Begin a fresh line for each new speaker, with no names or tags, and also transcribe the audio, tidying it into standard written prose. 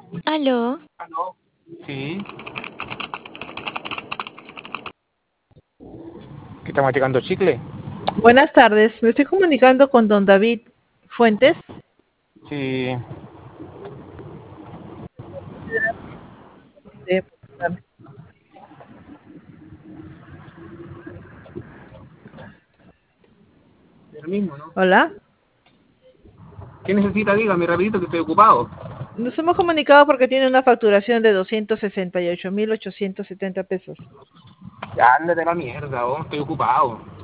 Aló,
¿Aló? Sí, que está masticando chicle.
Buenas tardes, me estoy comunicando con don David Fuentes.
Sí,
Eh,
el mismo, ¿no?
Hola,
¿Qué necesita? Dígame rapidito que estoy ocupado.
nos hemos comunicado porque tiene una facturación de 268.870 pesos.
Ya, ándate a la mierda, estoy ocupado.